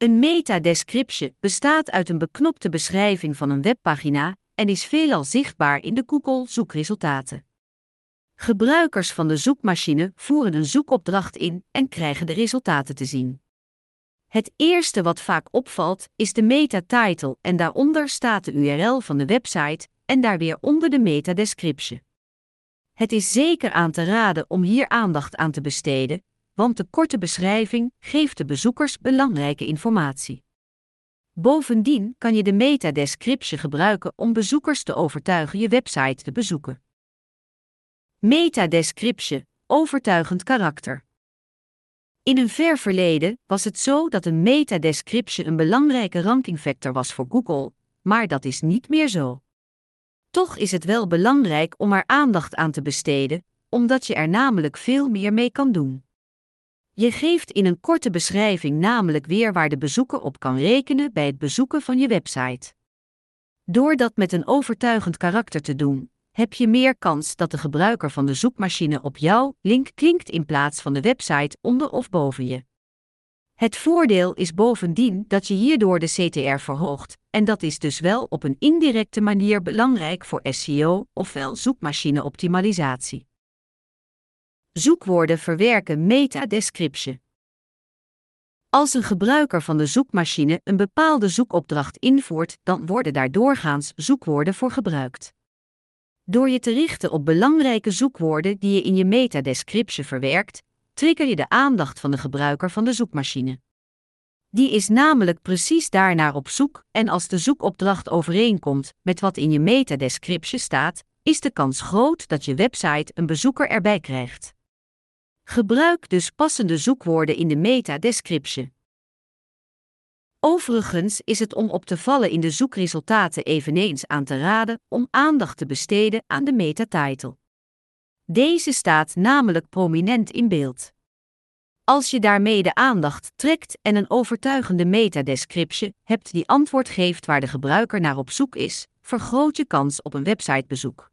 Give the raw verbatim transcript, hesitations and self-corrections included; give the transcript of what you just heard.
Een meta-descriptie bestaat uit een beknopte beschrijving van een webpagina en is veelal zichtbaar in de Google-zoekresultaten. Gebruikers van de zoekmachine voeren een zoekopdracht in en krijgen de resultaten te zien. Het eerste wat vaak opvalt is de meta-title en daaronder staat de U R L van de website en daar weer onder de meta-descriptie. Het is zeker aan te raden om hier aandacht aan te besteden, want de korte beschrijving geeft de bezoekers belangrijke informatie. Bovendien kan je de meta-descriptie gebruiken om bezoekers te overtuigen je website te bezoeken. Meta-descriptie, overtuigend karakter. In een ver verleden was het zo dat een meta-descriptie een belangrijke rankingfactor was voor Google, maar dat is niet meer zo. Toch is het wel belangrijk om er aandacht aan te besteden, omdat je er namelijk veel meer mee kan doen. Je geeft in een korte beschrijving namelijk weer waar de bezoeker op kan rekenen bij het bezoeken van je website. Door dat met een overtuigend karakter te doen, heb je meer kans dat de gebruiker van de zoekmachine op jouw link klinkt in plaats van de website onder of boven je. Het voordeel is bovendien dat je hierdoor de C T R verhoogt, en dat is dus wel op een indirecte manier belangrijk voor S E O, ofwel zoekmachine-optimalisatie. Zoekwoorden verwerken meta-descriptie. Als een gebruiker van de zoekmachine een bepaalde zoekopdracht invoert, dan worden daar doorgaans zoekwoorden voor gebruikt. Door je te richten op belangrijke zoekwoorden die je in je meta-descriptie verwerkt, trigger je de aandacht van de gebruiker van de zoekmachine. Die is namelijk precies daarnaar op zoek en als de zoekopdracht overeenkomt met wat in je meta-descriptie staat, is de kans groot dat je website een bezoeker erbij krijgt. Gebruik dus passende zoekwoorden in de meta-descriptie. Overigens is het om op te vallen in de zoekresultaten eveneens aan te raden om aandacht te besteden aan de meta-title. Deze staat namelijk prominent in beeld. Als je daarmee de aandacht trekt en een overtuigende meta-descriptie hebt die antwoord geeft waar de gebruiker naar op zoek is, vergroot je kans op een websitebezoek.